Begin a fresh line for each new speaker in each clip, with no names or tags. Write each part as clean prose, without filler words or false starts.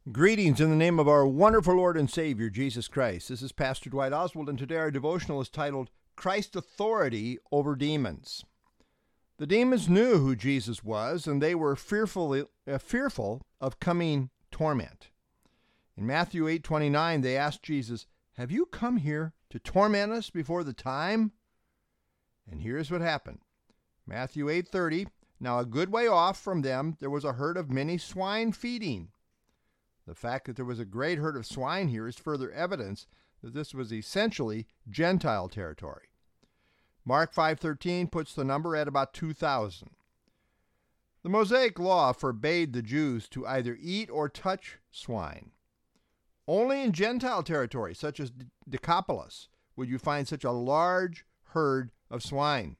Greetings in the name of our wonderful Lord and Savior, Jesus Christ. This is Pastor Dwight Oswald, and today our devotional is titled, Christ's Authority Over Demons. The demons knew who Jesus was, and they were fearful of coming torment. In Matthew 8:29, they asked Jesus, "Have you come here to torment us before the time?" And here's what happened. Matthew 8:30, now a good way off from them, there was a herd of many swine feeding. The fact that there was a great herd of swine here is further evidence that this was essentially Gentile territory. Mark 5:13 puts the number at about 2,000. The Mosaic law forbade the Jews to either eat or touch swine. Only in Gentile territory, such as Decapolis, would you find such a large herd of swine.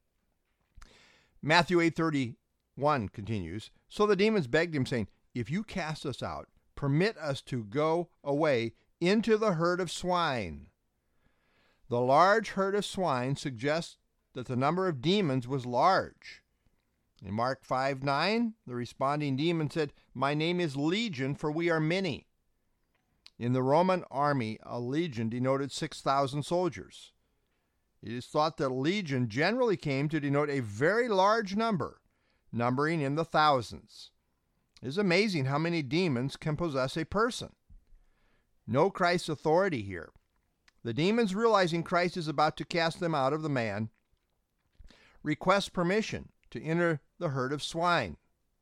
Matthew 8:31 continues, so the demons begged him, saying, "If you cast us out, permit us to go away into the herd of swine." The large herd of swine suggests that the number of demons was large. In Mark 5:9, the responding demon said, "My name is Legion, for we are many." In the Roman army, a legion denoted 6,000 soldiers. It is thought that legion generally came to denote a very large number, numbering in the thousands. It is amazing how many demons can possess a person. No Christ's authority here. The demons, realizing Christ is about to cast them out of the man, request permission to enter the herd of swine.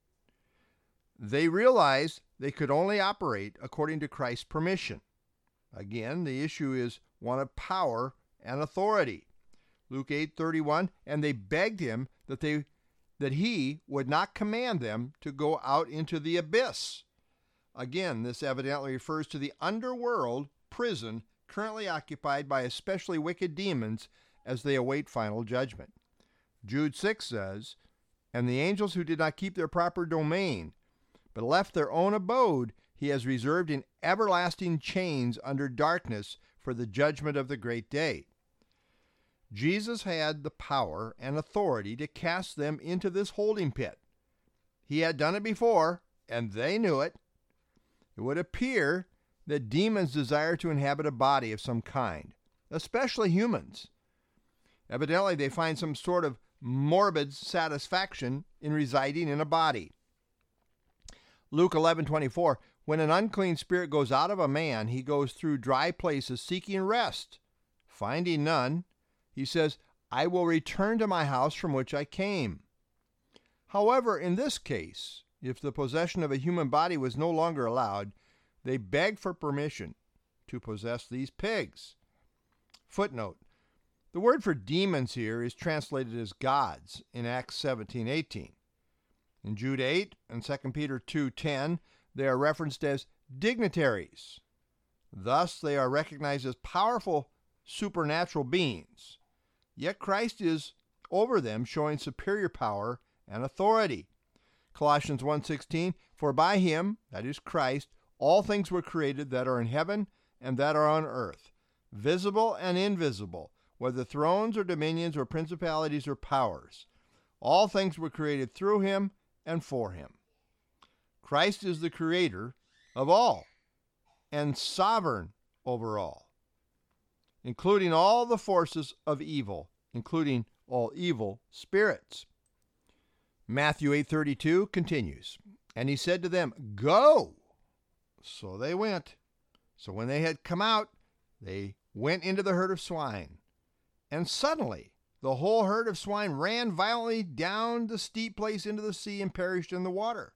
They realized they could only operate according to Christ's permission. Again, the issue is one of power and authority. Luke 8:31, and they begged him that he would not command them to go out into the abyss. Again, this evidently refers to the underworld prison currently occupied by especially wicked demons as they await final judgment. Jude 6 says, and the angels who did not keep their proper domain, but left their own abode, he has reserved in everlasting chains under darkness for the judgment of the great day. Jesus had the power and authority to cast them into this holding pit. He had done it before, and they knew it. It would appear that demons desire to inhabit a body of some kind, especially humans. Evidently, they find some sort of morbid satisfaction in residing in a body. Luke 11:24, when an unclean spirit goes out of a man, he goes through dry places seeking rest. Finding none, he says, I will return to my house from which I came. However, in this case, if the possession of a human body was no longer allowed, they begged for permission to possess these pigs. Footnote, the word for demons here is translated as gods in Acts 17:18. In Jude 8 and 2 Peter 2:10, they are referenced as dignitaries. Thus, they are recognized as powerful supernatural beings. Yet Christ is over them, showing superior power and authority. Colossians 1:16, for by him, that is Christ, all things were created that are in heaven and that are on earth, visible and invisible, whether thrones or dominions or principalities or powers. All things were created through him and for him. Christ is the creator of all and sovereign over all, including all the forces of evil, including all evil spirits. Matthew 8:32 continues, and he said to them, go. So they went. So when they had come out, they went into the herd of swine. And suddenly the whole herd of swine ran violently down the steep place into the sea and perished in the water.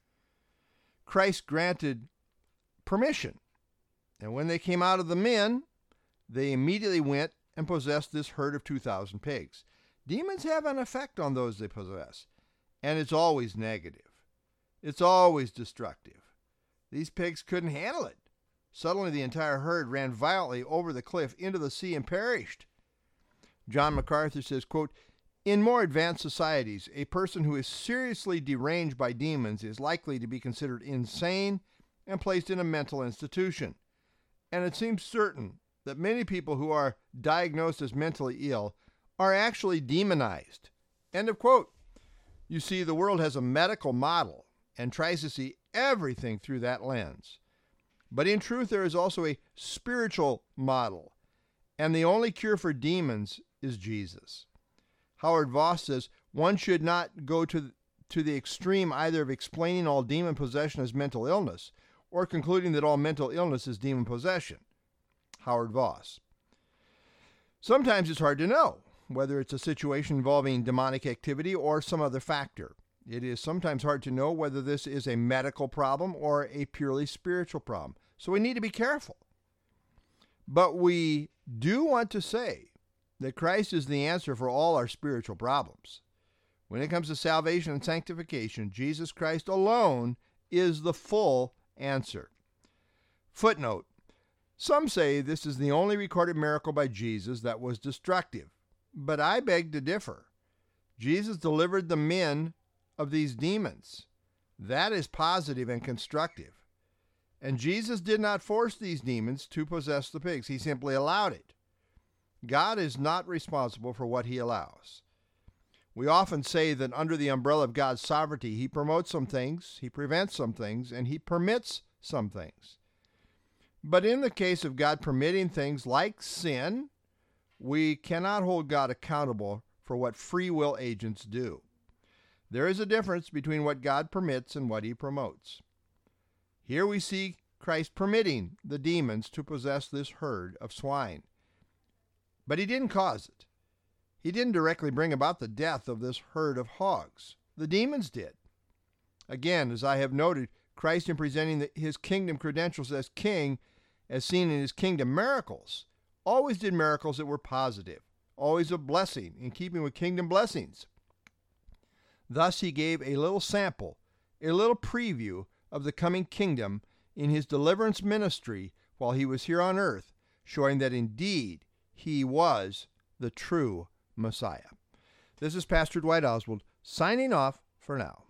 Christ granted permission. And when they came out of the men, they immediately went and possessed this herd of 2,000 pigs. Demons have an effect on those they possess, and it's always negative. It's always destructive. These pigs couldn't handle it. Suddenly the entire herd ran violently over the cliff into the sea and perished. John MacArthur says, quote, in more advanced societies, a person who is seriously deranged by demons is likely to be considered insane and placed in a mental institution. And it seems certain that many people who are diagnosed as mentally ill are actually demonized. End of quote. You see, the world has a medical model and tries to see everything through that lens. But in truth, there is also a spiritual model, and the only cure for demons is Jesus. Howard Voss says one should not go to the extreme either of explaining all demon possession as mental illness or concluding that all mental illness is demon possession. Howard Voss. Sometimes it's hard to know whether it's a situation involving demonic activity or some other factor. It is sometimes hard to know whether this is a medical problem or a purely spiritual problem. So we need to be careful. But we do want to say that Christ is the answer for all our spiritual problems. When it comes to salvation and sanctification, Jesus Christ alone is the full answer. Footnote: some say this is the only recorded miracle by Jesus that was destructive, but I beg to differ. Jesus delivered the men of these demons. That is positive and constructive. And Jesus did not force these demons to possess the pigs. He simply allowed it. God is not responsible for what he allows. We often say that under the umbrella of God's sovereignty, he promotes some things, he prevents some things, and he permits some things. But in the case of God permitting things like sin, we cannot hold God accountable for what free will agents do. There is a difference between what God permits and what he promotes. Here we see Christ permitting the demons to possess this herd of swine. But he didn't cause it. He didn't directly bring about the death of this herd of hogs. The demons did. Again, as I have noted, Christ, in presenting his kingdom credentials as king, as seen in his kingdom miracles, always did miracles that were positive, always a blessing, in keeping with kingdom blessings. Thus he gave a little sample, a little preview of the coming kingdom in his deliverance ministry while he was here on earth, showing that indeed he was the true Messiah. This is Pastor Dwight Oswald signing off for now.